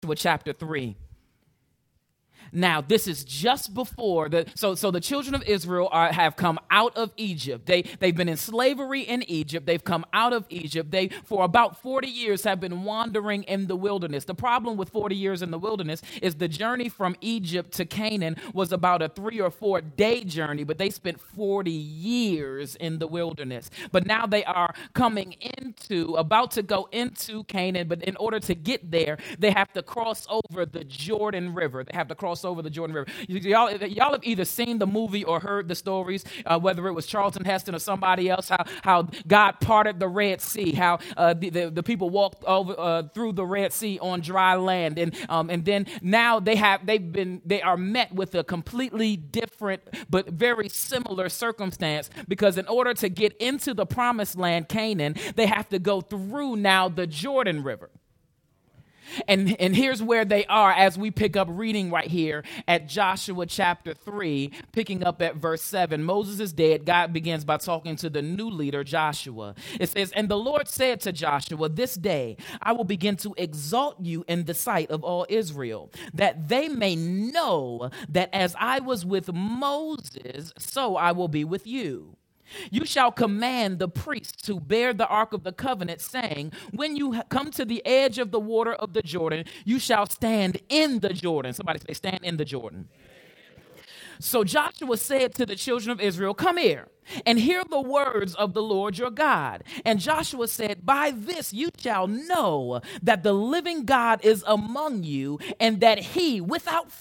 chapter 3. Now, this is just before so the children of Israel have come out of Egypt. They've been in slavery in Egypt. They've come out of Egypt. They, for about 40 years, have been wandering in the wilderness. The problem with 40 years in the wilderness is the journey from Egypt to Canaan was about a 3 or 4 day journey, but they spent 40 years in the wilderness. But now they are about to go into Canaan, but in order to get there, they have to cross over the Jordan River. They have to cross over the Jordan River. Y'all have either seen the movie or heard the stories, whether it was Charlton Heston or somebody else, how God parted the Red Sea, how the people walked over through the Red Sea on dry land, and then now they are met with a completely different but very similar circumstance, because in order to get into the promised land, Canaan, they have to go through now the Jordan River. And here's where they are as we pick up reading right here at Joshua chapter 3, picking up at verse 7. Moses is dead. God begins by talking to the new leader, Joshua. It says, "And the Lord said to Joshua, this day I will begin to exalt you in the sight of all Israel, that they may know that as I was with Moses, so I will be with you. You shall command the priests to bear the ark of the covenant, saying, when you come to the edge of the water of the Jordan, you shall stand in the Jordan." Somebody say, stand in the Jordan. So Joshua said to the children of Israel, "Come here and hear the words of the Lord your God." And Joshua said, "By this you shall know that the living God is among you, and that he will without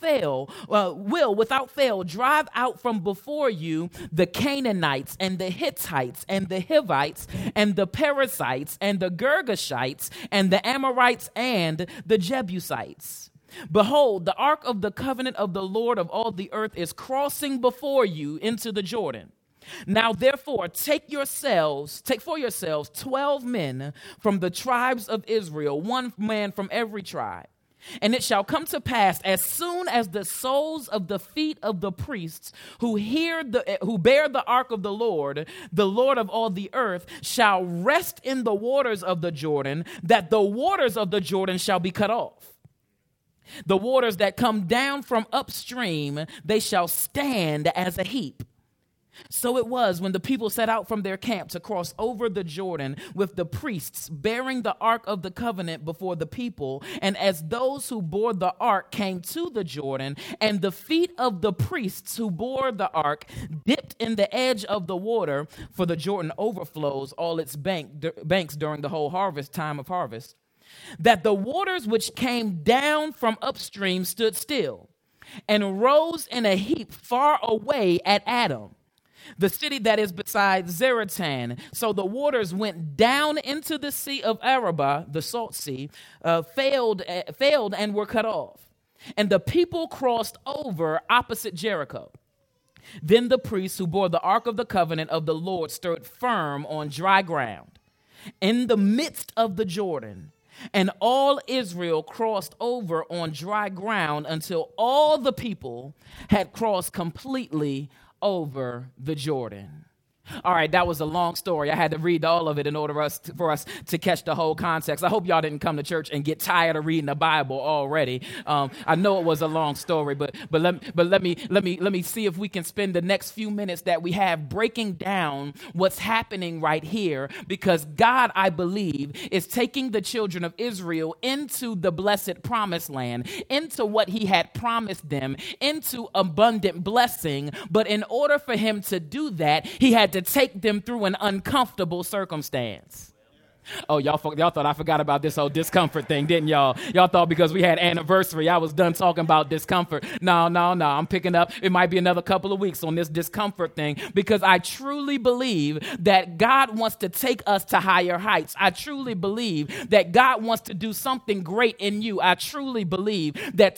fail drive out from before you the Canaanites and the Hittites and the Hivites and the Perizzites and the Girgashites and the Amorites and the Jebusites. Behold, the ark of the covenant of the Lord of all the earth is crossing before you into the Jordan. Now, therefore, take for yourselves 12 men from the tribes of Israel, 1 man from every tribe. And it shall come to pass, as soon as the soles of the feet of the priests who bear the ark of the Lord of all the earth, shall rest in the waters of the Jordan, that the waters of the Jordan shall be cut off. The waters that come down from upstream, they shall stand as a heap. So it was when the people set out from their camp to cross over the Jordan with the priests bearing the ark of the covenant before the people. And as those who bore the ark came to the Jordan, and the feet of the priests who bore the ark dipped in the edge of the water, for the Jordan overflows all its banks during the whole time of harvest, that the waters which came down from upstream stood still and rose in a heap far away at Adam, the city that is beside Zaretan. So the waters went down into the sea of Arabah, the salt sea, failed and were cut off. And the people crossed over opposite Jericho. Then the priests who bore the ark of the covenant of the Lord stood firm on dry ground in the midst of the Jordan. And all Israel crossed over on dry ground until all the people had crossed completely over the Jordan. All right, that was a long story. I had to read all of it in order for us to catch the whole context. I hope y'all didn't come to church and get tired of reading the Bible already. I know it was a long story, but let me see if we can spend the next few minutes that we have breaking down what's happening right here, because God, I believe, is taking the children of Israel into the blessed promised land, into what he had promised them, into abundant blessing. But in order for him to do that, he had to take them through an uncomfortable circumstance. Oh, y'all thought I forgot about this whole discomfort thing, didn't y'all? Y'all thought because we had anniversary, I was done talking about discomfort. No. I'm picking up. It might be another couple of weeks on this discomfort thing, because I truly believe that God wants to take us to higher heights. I truly believe that God wants to do something great in you. I truly believe that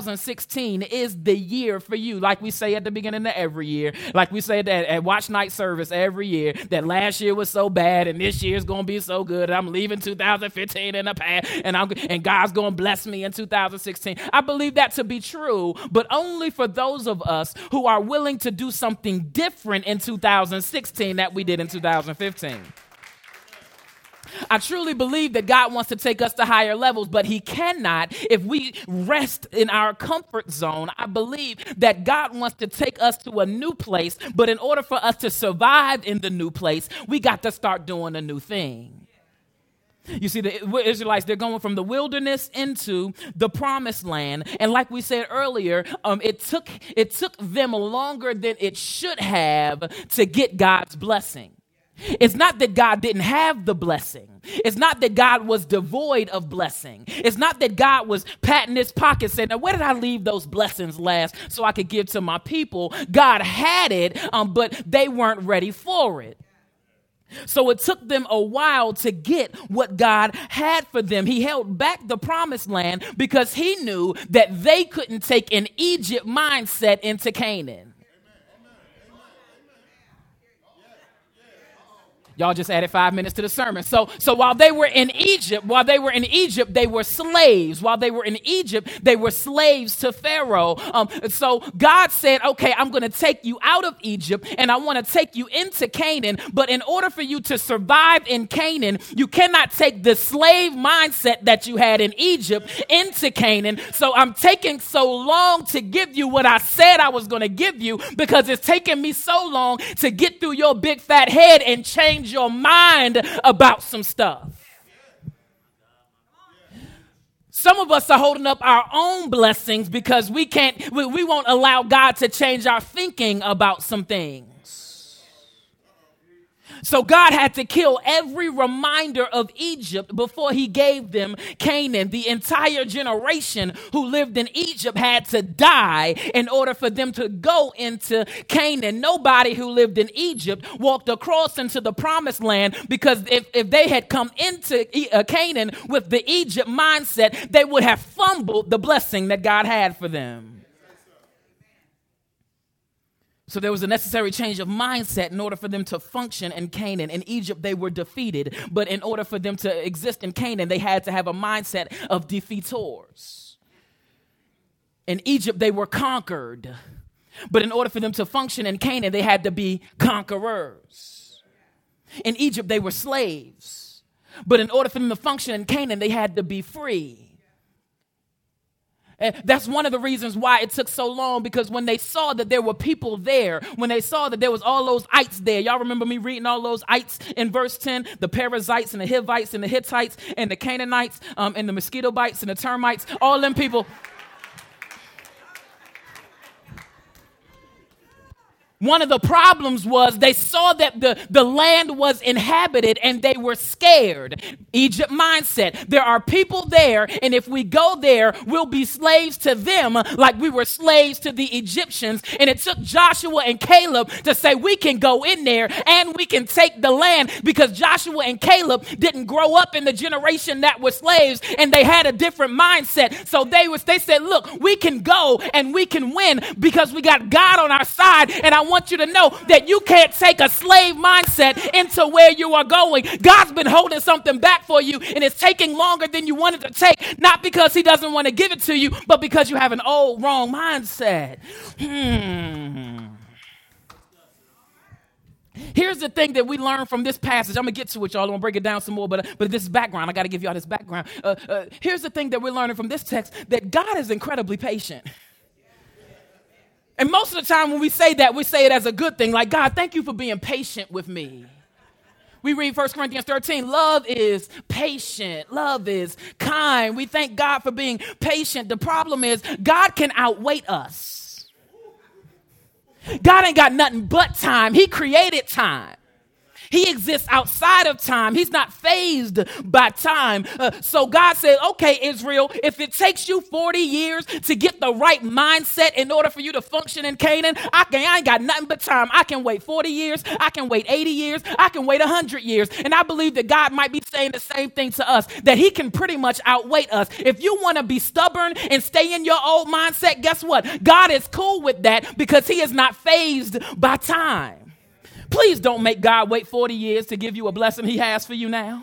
2016 is the year for you. Like we say at the beginning of every year, like we say at Watch Night service every year, that last year was so bad and this year's going to be so good. I'm leaving 2015 in the past, and God's going to bless me in 2016. I believe that to be true, but only for those of us who are willing to do something different in 2016 that we did in 2015. I truly believe that God wants to take us to higher levels, but he cannot if we rest in our comfort zone. I believe that God wants to take us to a new place, but in order for us to survive in the new place, we got to start doing a new thing. You see, the Israelites, they're going from the wilderness into the promised land. And like we said earlier, it took them longer than it should have to get God's blessing. It's not that God didn't have the blessing. It's not that God was devoid of blessing. It's not that God was patting his pocket saying, now where did I leave those blessings last so I could give to my people? God had it, but they weren't ready for it. So it took them a while to get what God had for them. He held back the promised land because he knew that they couldn't take an Egypt mindset into Canaan. Y'all just added 5 minutes to the sermon. So while they were in Egypt, they were slaves. While they were in Egypt, they were slaves to Pharaoh. So God said, okay, I'm going to take you out of Egypt and I want to take you into Canaan. But in order for you to survive in Canaan, you cannot take the slave mindset that you had in Egypt into Canaan. So I'm taking so long to give you what I said I was going to give you because it's taken me so long to get through your big fat head and change your mind about some stuff. Some of us are holding up our own blessings because we won't allow God to change our thinking about some things. So God had to kill every reminder of Egypt before he gave them Canaan. The entire generation who lived in Egypt had to die in order for them to go into Canaan. Nobody who lived in Egypt walked across into the promised land because if they had come into Canaan with the Egypt mindset, they would have fumbled the blessing that God had for them. So there was a necessary change of mindset in order for them to function in Canaan. In Egypt, they were defeated. But in order for them to exist in Canaan, they had to have a mindset of defeators. In Egypt, they were conquered. But in order for them to function in Canaan, they had to be conquerors. In Egypt, they were slaves. But in order for them to function in Canaan, they had to be free. And that's one of the reasons why it took so long, because when they saw that there were people there, when they saw that there was all those ites there, y'all remember me reading all those ites in verse 10, the Perizzites and the Hivites and the Hittites and the Canaanites and the mosquito bites and the termites, all them people. One of the problems was they saw that the land was inhabited and they were scared. Egypt mindset. There are people there, and if we go there, we'll be slaves to them like we were slaves to the Egyptians. And it took Joshua and Caleb to say, we can go in there and we can take the land, because Joshua and Caleb didn't grow up in the generation that were slaves, and they had a different mindset. So they said, look, we can go and we can win because we got God on our side. And I want you to know that you can't take a slave mindset into where you are going. God's been holding something back for you, and it's taking longer than you wanted to take, not because he doesn't want to give it to you, but because you have an old, wrong mindset. Here's the thing that we learn from this passage. I'm going to get to it, y'all. I'm going to break it down some more, but this is background. I got to give y'all this background. Here's the thing that we're learning from this text, that God is incredibly patient. And most of the time when we say that, we say it as a good thing. Like, God, thank you for being patient with me. We read 1 Corinthians 13. Love is patient. Love is kind. We thank God for being patient. The problem is God can outwait us. God ain't got nothing but time. He created time. He exists outside of time. He's not fazed by time. So God said, okay, Israel, if it takes you 40 years to get the right mindset in order for you to function in Canaan, I ain't got nothing but time. I can wait 40 years. I can wait 80 years. I can wait 100 years. And I believe that God might be saying the same thing to us, that he can pretty much outwait us. If you want to be stubborn and stay in your old mindset, guess what? God is cool with that because he is not fazed by time. Please don't make God wait 40 years to give you a blessing he has for you now.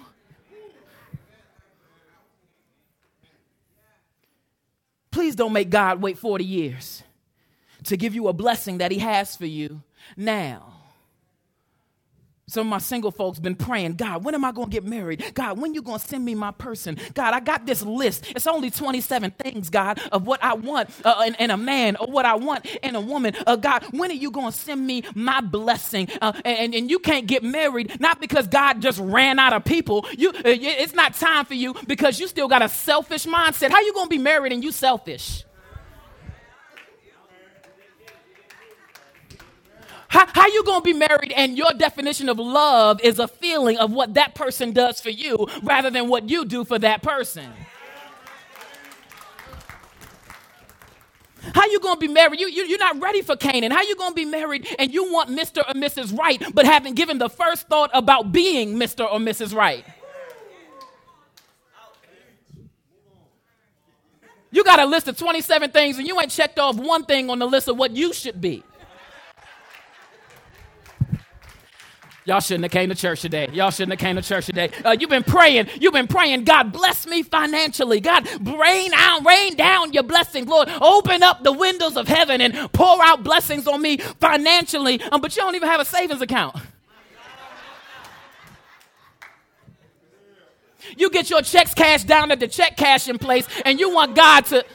Please don't make God wait 40 years to give you a blessing that he has for you now. Some of my single folks been praying, God, when am I going to get married? God, when you going to send me my person? God, I got this list. It's only 27 things, God, of what I want in a man or what I want in a woman. God, when are you going to send me my blessing? And you can't get married, not because God just ran out of people. It's not time for you because you still got a selfish mindset. How you going to be married and you selfish? How you going to be married and your definition of love is a feeling of what that person does for you rather than what you do for that person? How you going to be married? You're not ready for Canaan. How you going to be married and you want Mr. or Mrs. Right but haven't given the first thought about being Mr. or Mrs. Right? You got a list of 27 things and you ain't checked off one thing on the list of what you should be. Y'all shouldn't have came to church today. You've been praying. God, bless me financially. God, rain down your blessings. Lord, open up the windows of heaven and pour out blessings on me financially. But you don't even have a savings account. You get your checks cashed down at the check cashing place and you want God to...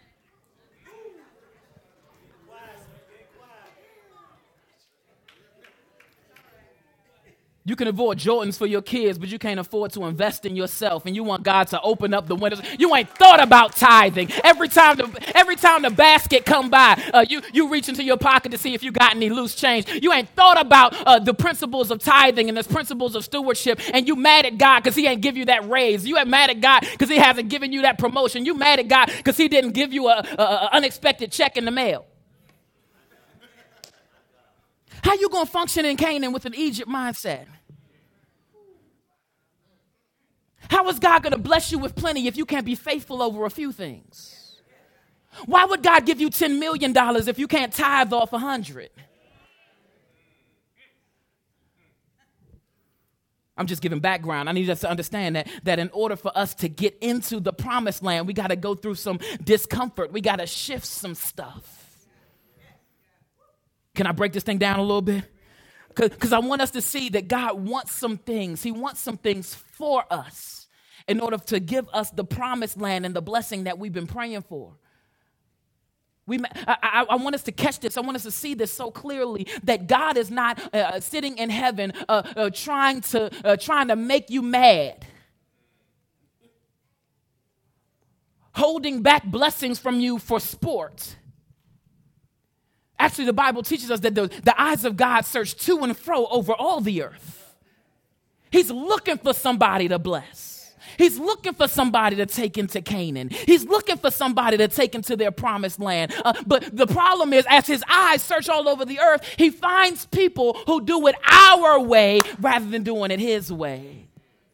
You can afford Jordans for your kids, but you can't afford to invest in yourself, and you want God to open up the windows. You ain't thought about tithing. Every time the basket come by, you reach into your pocket to see if you got any loose change. You ain't thought about the principles of tithing and the principles of stewardship, and you mad at God because he ain't give you that raise. You ain't mad at God because he hasn't given you that promotion. You mad at God because he didn't give you a unexpected check in the mail. How you going to function in Canaan with an Egypt mindset? How is God going to bless you with plenty if you can't be faithful over a few things? Why would God give you $10 million if you can't tithe off 100? I'm just giving background. I need us to understand that in order for us to get into the promised land, we got to go through some discomfort. We got to shift some stuff. Can I break this thing down a little bit? Because I want us to see that God wants some things. He wants some things for us in order to give us the promised land and the blessing that we've been praying for. I want us to catch this. I want us to see this so clearly that God is not sitting in heaven trying to make you mad, holding back blessings from you for sport. Actually, the Bible teaches us that the eyes of God search to and fro over all the earth. He's looking for somebody to bless. He's looking for somebody to take into Canaan. He's looking for somebody to take into their promised land. But the problem is, as his eyes search all over the earth, he finds people who do it our way rather than doing it his way.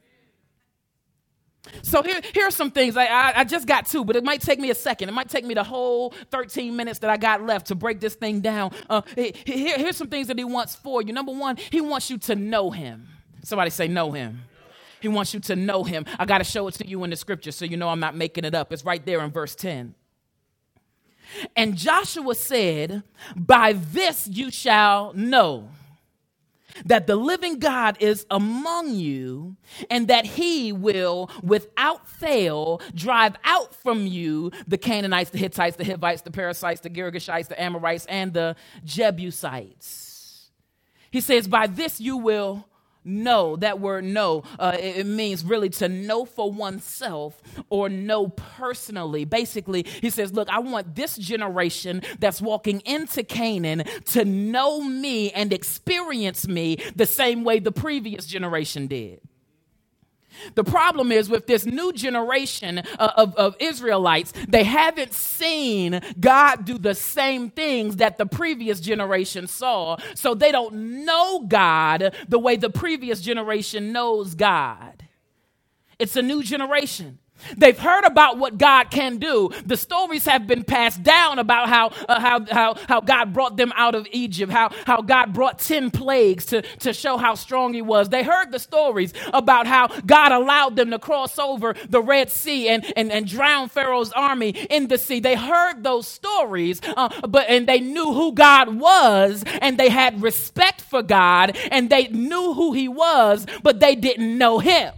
So here are some things. I just got two, but it might take me a second. It might take me the whole 13 minutes that I got left to break this thing down. Here's some things that he wants for you. Number one, he wants you to know him. Somebody say know him. He wants you to know him. I got to show it to you in the scripture so you know I'm not making it up. It's right there in verse 10. And Joshua said, by this you shall know that the living God is among you, and that he will, without fail, drive out from you the Canaanites, the Hittites, the Hivites, the Perizzites, the Girgashites, the Amorites, and the Jebusites. He says, by this you will know. That word know, it means really to know for oneself or know personally. Basically, he says, look, I want this generation that's walking into Canaan to know me and experience me the same way the previous generation did. The problem is with this new generation of Israelites, they haven't seen God do the same things that the previous generation saw. So they don't know God the way the previous generation knows God. It's a new generation. They've heard about what God can do. The stories have been passed down about how God brought them out of Egypt, how God brought 10 plagues to show how strong he was. They heard the stories about how God allowed them to cross over the Red Sea and drown Pharaoh's army in the sea. They heard those stories, and they knew who God was, and they had respect for God, and they knew who he was, but they didn't know him.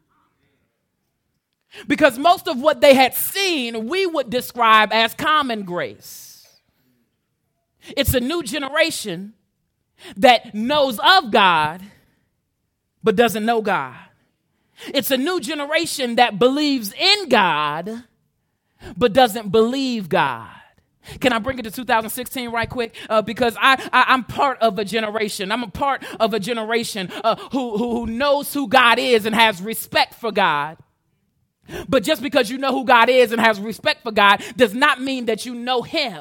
Because most of what they had seen, we would describe as common grace. It's a new generation that knows of God, but doesn't know God. It's a new generation that believes in God, but doesn't believe God. Can I bring it to 2016 right quick? Because I'm part of a generation. I'm a part of a generation who knows who God is and has respect for God. But just because you know who God is and has respect for God does not mean that you know him.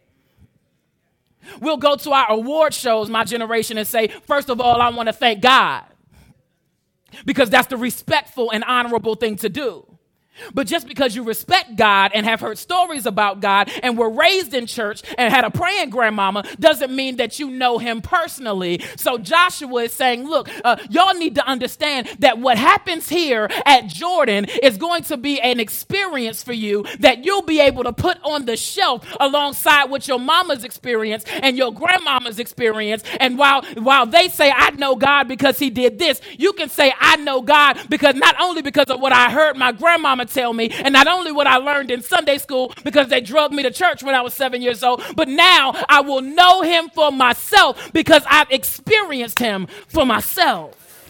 We'll go to our award shows, my generation, and say, first of all, I want to thank God. Because that's the respectful and honorable thing to do. But just because you respect God and have heard stories about God and were raised in church and had a praying grandmama doesn't mean that you know him personally. So Joshua is saying, look, y'all need to understand that what happens here at Jordan is going to be an experience for you that you'll be able to put on the shelf alongside with your mama's experience and your grandmama's experience. And while they say, I know God because he did this, you can say, I know God because not only because of what I heard my grandmama tell me, and not only what I learned in Sunday school because they drugged me to church when I was 7 years old, but now I will know him for myself because I've experienced him for myself.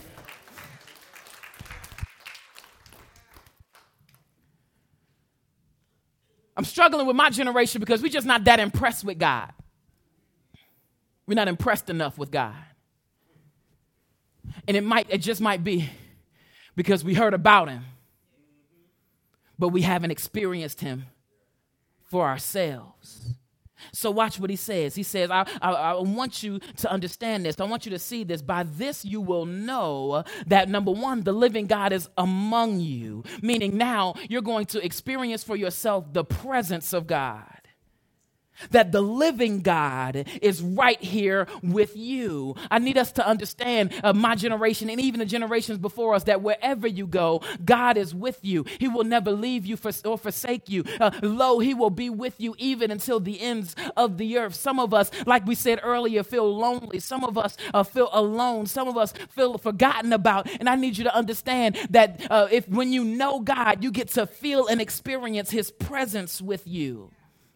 I'm struggling with my generation because we're just not that impressed with God. We're not impressed enough with God. And it just might be because we heard about him, but we haven't experienced him for ourselves. So watch what he says. He says, I want you to understand this. I want you to see this. By this you will know that, number one, the living God is among you. Meaning now you're going to experience for yourself the presence of God. That the living God is right here with you. I need us to understand, my generation and even the generations before us, that wherever you go, God is with you. He will never leave you or forsake you. Lo, he will be with you even until the ends of the earth. Some of us, like we said earlier, feel lonely. Some of us feel alone. Some of us feel forgotten about. And I need you to understand that when you know God, you get to feel and experience his presence with you.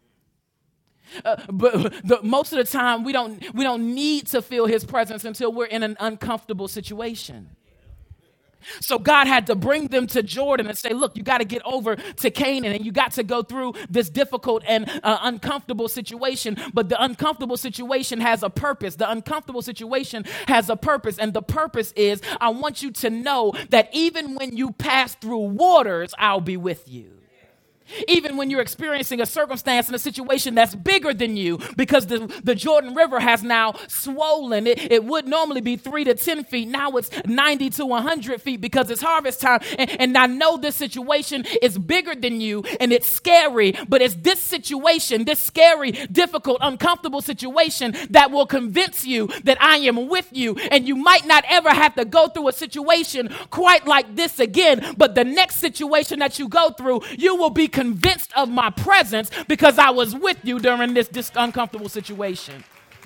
But most of the time, we don't need to feel his presence until we're in an uncomfortable situation. So God had to bring them to Jordan and say, look, you got to get over to Canaan and you got to go through this difficult and uncomfortable situation. But the uncomfortable situation has a purpose. The uncomfortable situation has a purpose. And the purpose is, I want you to know that even when you pass through waters, I'll be with you. Even when you're experiencing a circumstance and a situation that's bigger than you, because the Jordan River has now swollen. It would normally be 3 to 10 feet. Now it's 90 to 100 feet because it's harvest time. And I know this situation is bigger than you and it's scary, but it's this situation, this scary, difficult, uncomfortable situation that will convince you that I am with you. And you might not ever have to go through a situation quite like this again, but the next situation that you go through, you will be convinced of my presence because I was with you during this uncomfortable situation.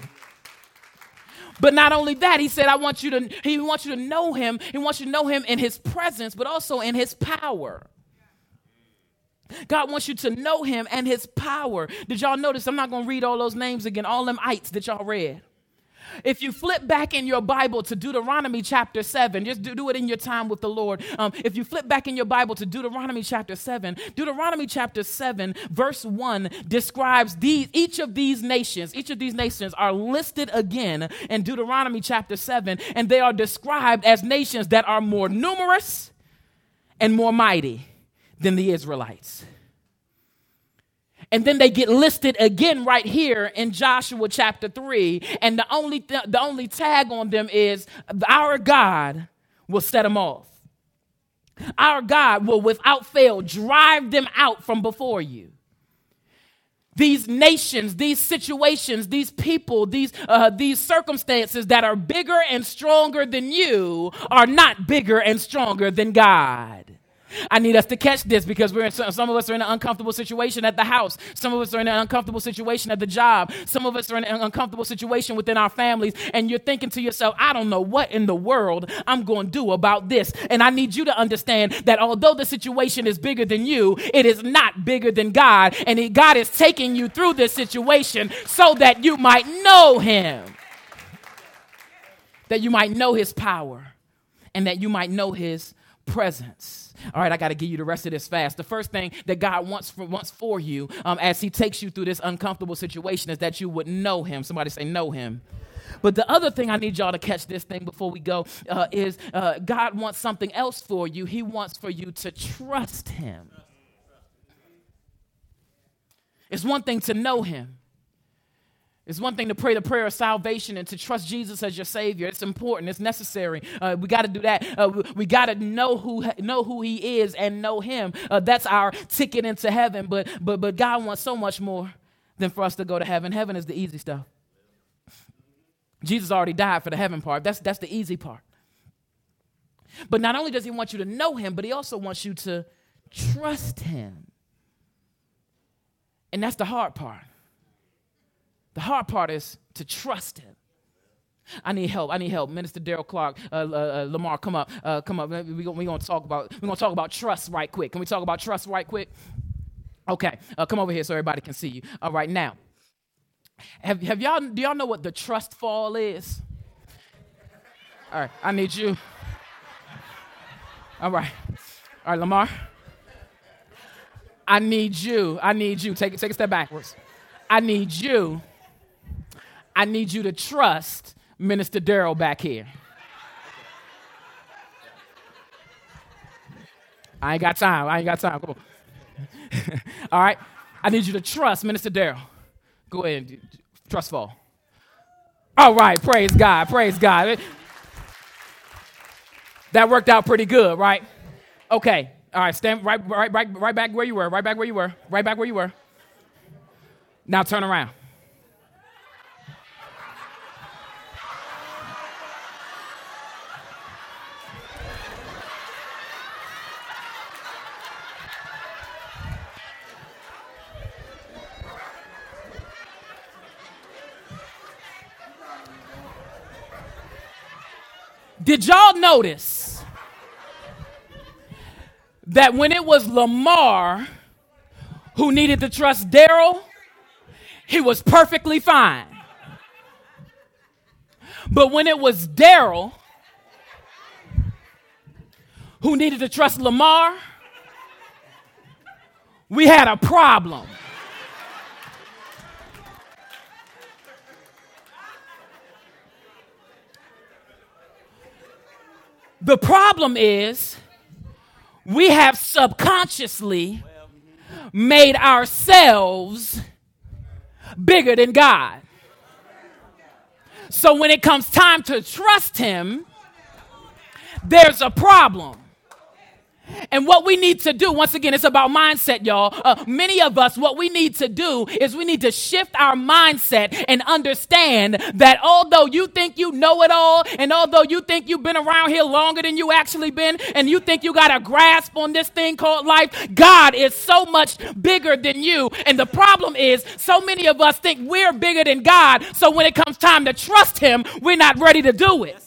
But not only that, he said, he wants you to know him. He wants you to know him in his presence, but also in his power. God wants you to know him and his power. Did y'all notice? I'm not going to read all those names again, all them ites that y'all read. If you flip back in your Bible to Deuteronomy chapter 7, just do it in your time with the Lord. If you flip back in your Bible to Deuteronomy chapter 7 verse 1 describes each of these nations. Each of these nations are listed again in Deuteronomy chapter 7, and they are described as nations that are more numerous and more mighty than the Israelites. And then they get listed again right here in Joshua chapter 3. And the only tag on them is our God will set them off. Our God will without fail drive them out from before you. These nations, these situations, these people, these circumstances that are bigger and stronger than you are not bigger and stronger than God. I need us to catch this because some of us are in an uncomfortable situation at the house. Some of us are in an uncomfortable situation at the job. Some of us are in an uncomfortable situation within our families. And you're thinking to yourself, I don't know what in the world I'm going to do about this. And I need you to understand that although the situation is bigger than you, it is not bigger than God. And God is taking you through this situation so that you might know him. That you might know his power and that you might know his presence. All right, I got to give you the rest of this fast. The first thing that God wants for you as he takes you through this uncomfortable situation is that you would know him. Somebody say know him. But the other thing I need y'all to catch this thing before we go is God wants something else for you. He wants for you to trust him. It's one thing to know him. It's one thing to pray the prayer of salvation and to trust Jesus as your Savior. It's important. It's necessary. We got to do that. We got to know who he is and know him. That's our ticket into heaven. But God wants so much more than for us to go to heaven. Heaven is the easy stuff. Jesus already died for the heaven part. That's the easy part. But not only does he want you to know him, but he also wants you to trust him. And that's the hard part. The hard part is to trust him. I need help. Minister Daryl Clark, Lamar, come up. We're gonna talk about trust right quick. Can we talk about trust right quick? Okay. Come over here so everybody can see you. All right. Now, do y'all know what the trust fall is? All right. I need you. All right, Lamar. I need you. Take a step backwards. I need you to trust Minister Daryl back here. I ain't got time. Come on. All right. I need you to trust Minister Daryl. Go ahead. Trust fall. All right. Praise God. That worked out pretty good, right? Okay. All right. Stand right back where you were. Now turn around. Did y'all notice that when it was Lamar who needed to trust Daryl, he was perfectly fine? But when it was Daryl who needed to trust Lamar, we had a problem. The problem is we have subconsciously made ourselves bigger than God. So when it comes time to trust him, there's a problem. And what we need to do, once again, it's about mindset, y'all. Many of us, what we need to do is we need to shift our mindset and understand that although you think you know it all, and although you think you've been around here longer than you actually been, and you think you got a grasp on this thing called life, God is so much bigger than you. And the problem is so many of us think we're bigger than God. So when it comes time to trust him, we're not ready to do it.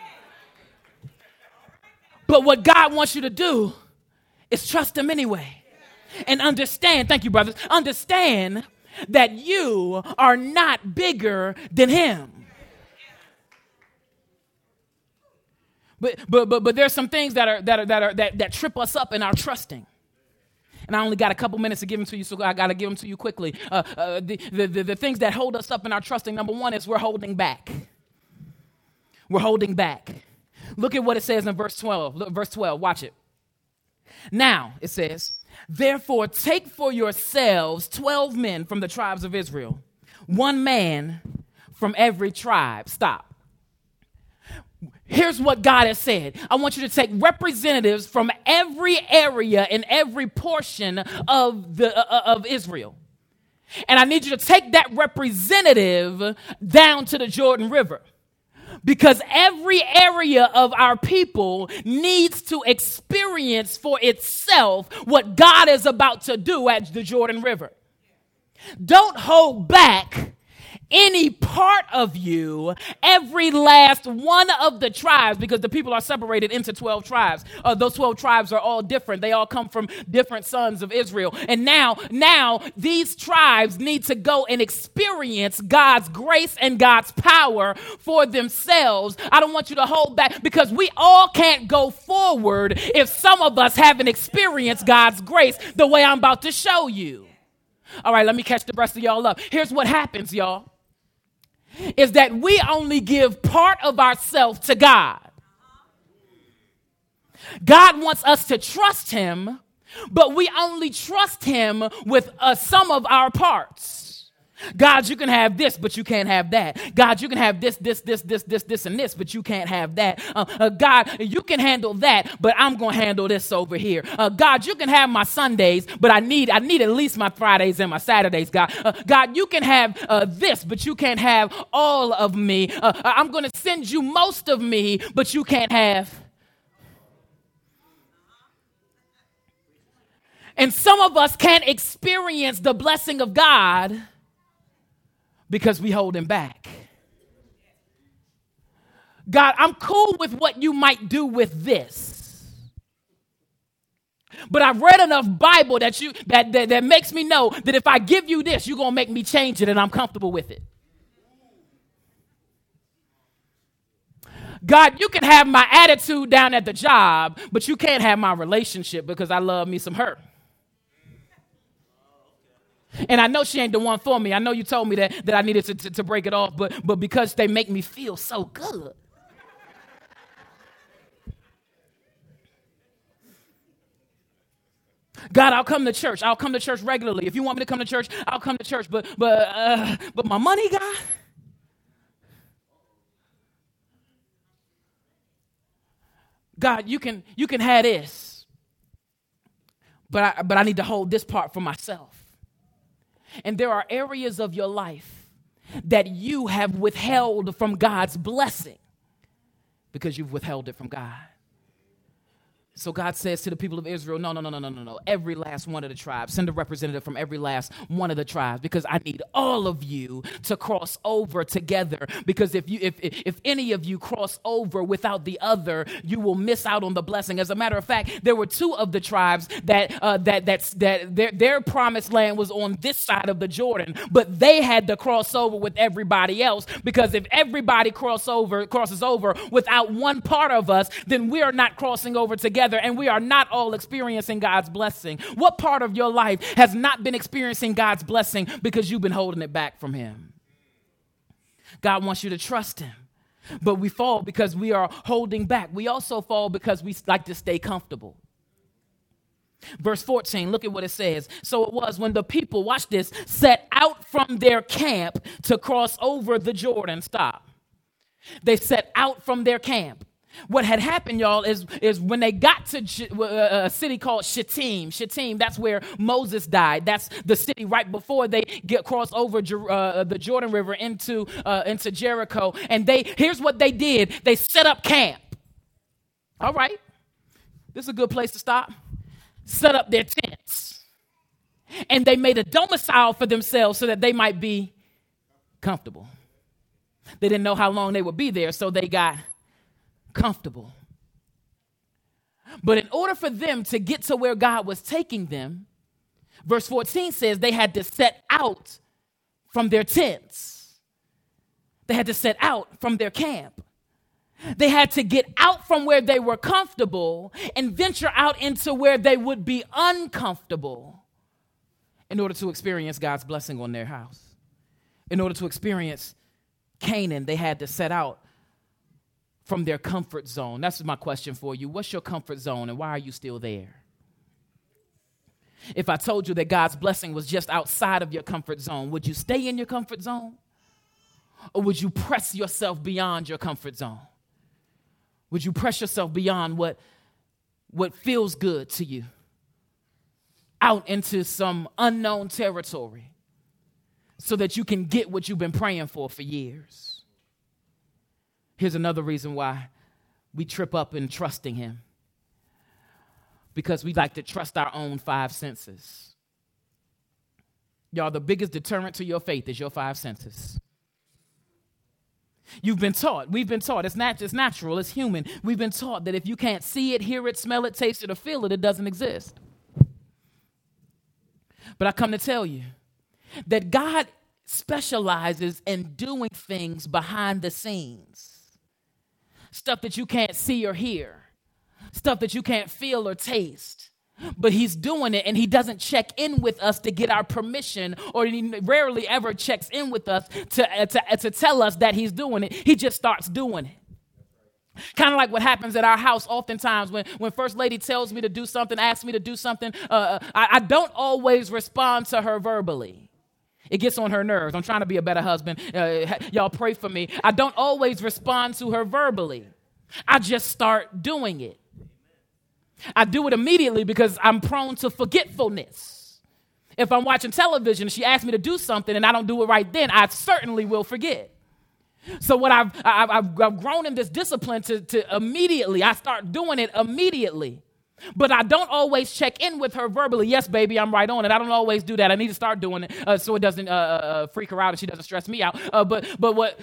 But what God wants you to do is trust him anyway. And understand, thank you, brothers, understand that you are not bigger than him. But there's some things that trip us up in our trusting. And I only got a couple minutes to give them to you, so I got to give them to you quickly. The things that hold us up in our trusting, number one, is we're holding back. We're holding back. Look at what it says in verse 12. Look, verse 12, watch it. Now, it says, therefore take for yourselves 12 men from the tribes of Israel, one man from every tribe. Stop. Here's what God has said. I want you to take representatives from every area and every portion of Israel. And I need you to take that representative down to the Jordan River. Because every area of our people needs to experience for itself what God is about to do at the Jordan River. Don't hold back any part of you, every last one of the tribes, because the people are separated into 12 tribes. Those 12 tribes are all different. They all come from different sons of Israel. And now these tribes need to go and experience God's grace and God's power for themselves. I don't want you to hold back, because we all can't go forward if some of us haven't experienced God's grace the way I'm about to show you. All right, let me catch the rest of y'all up. Here's what happens, y'all, is that we only give part of ourselves to God. God wants us to trust him, but we only trust him with some of our parts. God, you can have this, but you can't have that. God, you can have this, and this, but you can't have that. God, you can handle that, but I'm going to handle this over here. God, you can have my Sundays, but I need at least my Fridays and my Saturdays, God. God, you can have this, but you can't have all of me. I'm going to send you most of me, but you can't have. And some of us can't experience the blessing of God because we hold him back. God, I'm cool with what you might do with this, but I've read enough Bible that makes me know that if I give you this, you're going to make me change it, and I'm comfortable with it. God, you can have my attitude down at the job, but you can't have my relationship, because I love me some her. And I know she ain't the one for me. I know you told me that I needed to break it off, but because they make me feel so good. God, I'll come to church. I'll come to church regularly. If you want me to come to church, I'll come to church. But my money, God. God, you can have this, but I need to hold this part for myself. And there are areas of your life that you have withheld from God's blessing because you've withheld it from God. So God says to the people of Israel, no. Every last one of the tribes, send a representative from every last one of the tribes, because I need all of you to cross over together. Because if any of you cross over without the other, you will miss out on the blessing. As a matter of fact, there were two of the tribes that their promised land was on this side of the Jordan, but they had to cross over with everybody else. Because if everybody crosses over without one part of us, then we are not crossing over together. And we are not all experiencing God's blessing. What part of your life has not been experiencing God's blessing because you've been holding it back from him? God wants you to trust him, but we fall because we are holding back. We also fall because we like to stay comfortable. Verse 14, look at what it says. So it was when the people, watch this, set out from their camp to cross over the Jordan. Stop. They set out from their camp. What had happened, y'all, is when they got to a city called Shittim, that's where Moses died. That's the city right before they cross over the Jordan River into Jericho. And here's what they did. They set up camp. All right. This is a good place to stop. Set up their tents. And they made a domicile for themselves so that they might be comfortable. They didn't know how long they would be there, so they got comfortable. But in order for them to get to where God was taking them, verse 14 says they had to set out from their tents. They had to set out from their camp. They had to get out from where they were comfortable and venture out into where they would be uncomfortable in order to experience God's blessing on their house. In order to experience Canaan, they had to set out from their comfort zone. That's my question for you. What's your comfort zone, and why are you still there? If I told you that God's blessing was just outside of your comfort zone, would you stay in your comfort zone? Or would you press yourself beyond your comfort zone? Would you press yourself beyond what feels good to you, out into some unknown territory so that you can get what you've been praying for years? Here's another reason why we trip up in trusting him. Because we like to trust our own five senses. Y'all, the biggest deterrent to your faith is your five senses. We've been taught, it's natural, it's human. We've been taught that if you can't see it, hear it, smell it, taste it, or feel it, it doesn't exist. But I come to tell you that God specializes in doing things behind the scenes. Stuff that you can't see or hear. Stuff that you can't feel or taste. But he's doing it, and he doesn't check in with us to get our permission, or he rarely ever checks in with us to tell us that he's doing it. He just starts doing it. Kind of like what happens at our house oftentimes when First Lady tells me to do something, asks me to do something. I don't always respond to her verbally. It gets on her nerves. I'm trying to be a better husband. Y'all pray for me. I don't always respond to her verbally. I just start doing it. I do it immediately because I'm prone to forgetfulness. If I'm watching television and she asks me to do something and I don't do it right then, I certainly will forget. So what I've grown in this discipline to immediately, I start doing it immediately. But I don't always check in with her verbally. Yes, baby, I'm right on it. I don't always do that. I need to start doing it so it doesn't freak her out and she doesn't stress me out. But what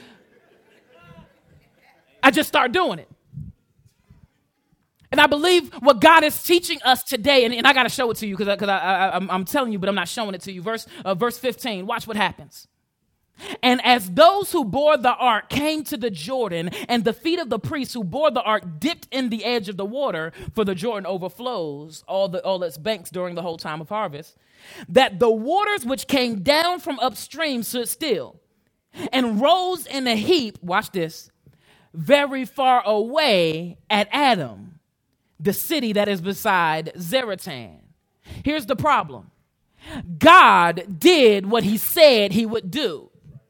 I just start doing it. And I believe what God is teaching us today, and I got to show it to you because I'm telling you, but I'm not showing it to you. Verse 15, watch what happens. And as those who bore the ark came to the Jordan, and the feet of the priests who bore the ark dipped in the edge of the water, for the Jordan overflows all its banks during the whole time of harvest, that the waters which came down from upstream stood still and rose in a heap, watch this, very far away at Adam, the city that is beside Zaretan. Here's the problem. God did what he said he would do.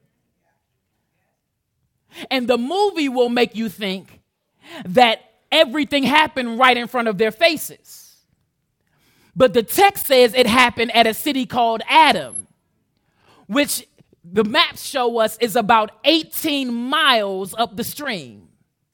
And the movie will make you think that everything happened right in front of their faces. But the text says it happened at a city called Adam, which the maps show us is about 18 miles up the stream.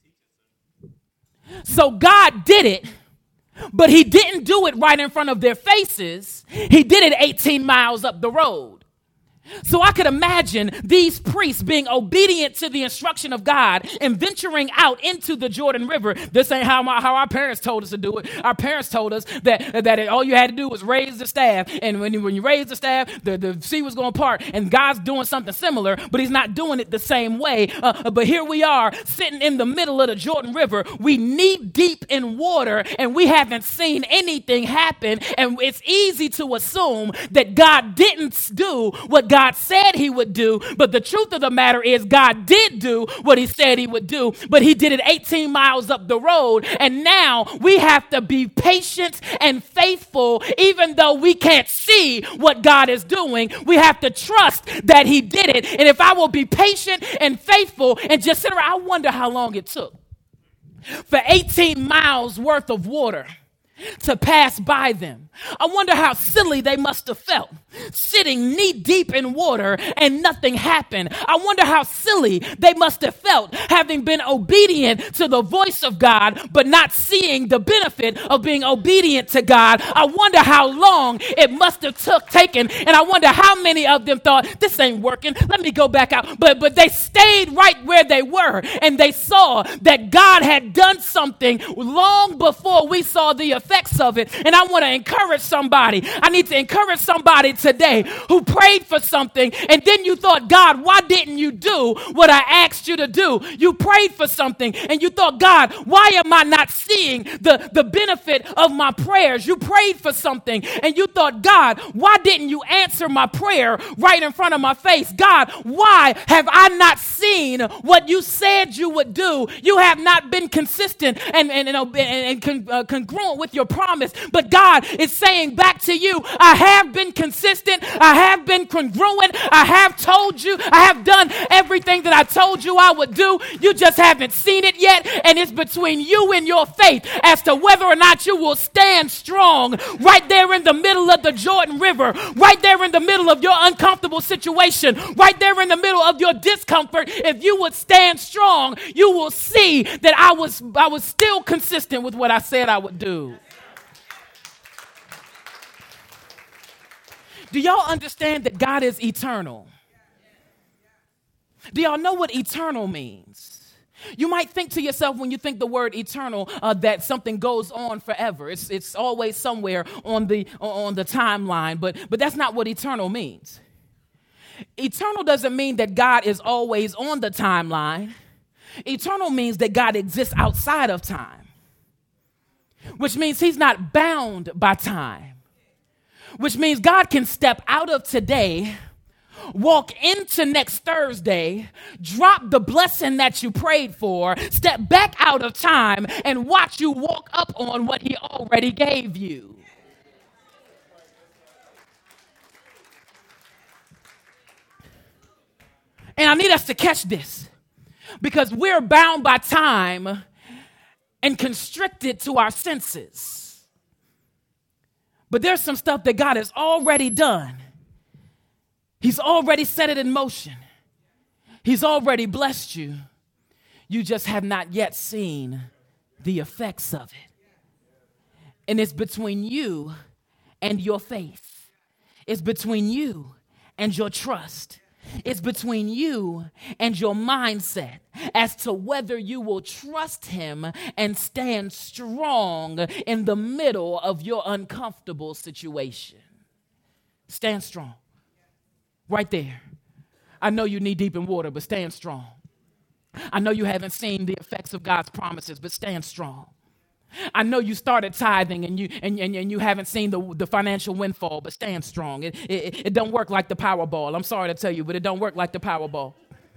So God did it, but he didn't do it right in front of their faces. He did it 18 miles up the road. So I could imagine these priests being obedient to the instruction of God and venturing out into the Jordan River. This ain't how our parents told us to do it. Our parents told us that all you had to do was raise the staff. And when you raise the staff, the sea was going to part. And God's doing something similar, but he's not doing it the same way. But here we are sitting in the middle of the Jordan River. We knee deep in water and we haven't seen anything happen. And it's easy to assume that God didn't do what God said he would do, but the truth of the matter is God did do what he said he would do, but he did it 18 miles up the road, and now we have to be patient and faithful even though we can't see what God is doing. We have to trust that he did it, and if I will be patient and faithful and just sit around, I wonder how long it took for 18 miles worth of water to pass by them. I wonder how silly they must have felt sitting knee deep in water and nothing happened. I wonder how silly they must have felt having been obedient to the voice of God, but not seeing the benefit of being obedient to God. I wonder how long it must have taken. And I wonder how many of them thought, this ain't working. Let me go back out. But they stayed right where they were and they saw that God had done something long before we saw the effects of it. And I want to encourage somebody. I need to encourage somebody today who prayed for something and then you thought, God, why didn't you do what I asked you to do? You prayed for something and you thought, God, why am I not seeing the benefit of my prayers? You prayed for something and you thought, God, why didn't you answer my prayer right in front of my face? God, why have I not seen what you said you would do? You have not been consistent and congruent with your promise. But God, it saying back to you, I have been consistent. I have been congruent. I have told you. I have done everything that I told you I would do. You just haven't seen it yet. And it's between you and your faith as to whether or not you will stand strong right there in the middle of the Jordan River, right there in the middle of your uncomfortable situation, right there in the middle of your discomfort. If you would stand strong, you will see that I was still consistent with what I said I would do. Do y'all understand that God is eternal? Do y'all know what eternal means? You might think to yourself when you think the word eternal that something goes on forever. It's always somewhere on the timeline, but that's not what eternal means. Eternal doesn't mean that God is always on the timeline. Eternal means that God exists outside of time, which means he's not bound by time, which means God can step out of today, walk into next Thursday, drop the blessing that you prayed for, step back out of time, and watch you walk up on what he already gave you. And I need us to catch this, because we're bound by time and constricted to our senses. But there's some stuff that God has already done. He's already set it in motion. He's already blessed you. You just have not yet seen the effects of it. And it's between you and your faith. It's between you and your trust. It's between you and your mindset as to whether you will trust him and stand strong in the middle of your uncomfortable situation. Stand strong. Right there. I know you knee deep in water, but stand strong. I know you haven't seen the effects of God's promises, but stand strong. I know you started tithing and you haven't seen the financial windfall, but stand strong. It don't work like the Powerball. I'm sorry to tell you, but it don't work like the Powerball.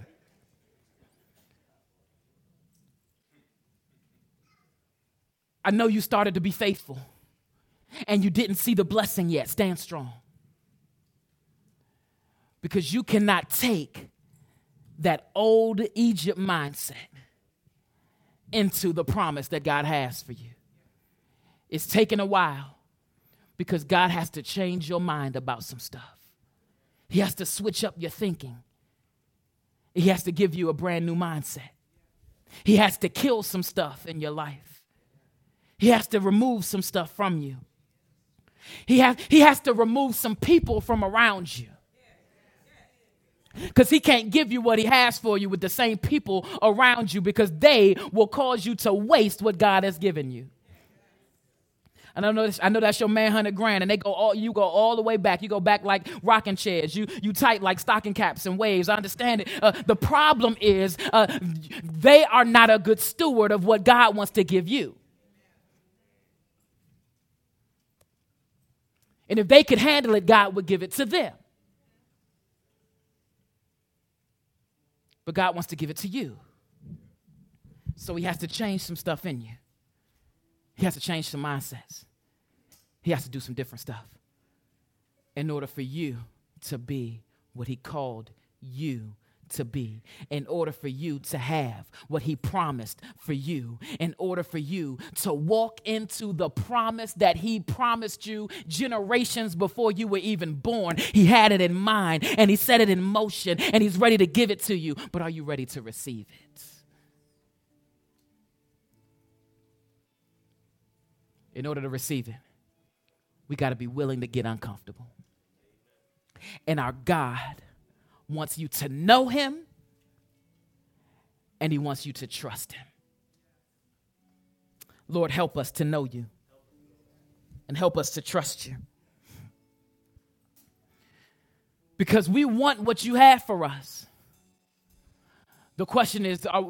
I know you started to be faithful and you didn't see the blessing yet. Stand strong. Because you cannot take that old Egypt mindset into the promise that God has for you. It's taken a while because God has to change your mind about some stuff. He has to switch up your thinking. He has to give you a brand new mindset. He has to kill some stuff in your life. He has to remove some stuff from you. He has to remove some people from around you. Because he can't give you what he has for you with the same people around you, because they will cause you to waste what God has given you. And I know that's your man, $100,000, and you go all the way back. You go back like rocking chairs. You tight like stocking caps and waves. I understand it. The problem is they are not a good steward of what God wants to give you. And if they could handle it, God would give it to them. But God wants to give it to you. So he has to change some stuff in you. He has to change some mindsets. He has to do some different stuff in order for you to be what he called you to be, in order for you to have what he promised for you, in order for you to walk into the promise that he promised you generations before you were even born. He had it in mind and he set it in motion and he's ready to give it to you. But are you ready to receive it? In order to receive it, we got to be willing to get uncomfortable. And our God wants you to know him, and he wants you to trust him. Lord, help us to know you, and help us to trust you. Because we want what you have for us. The question is,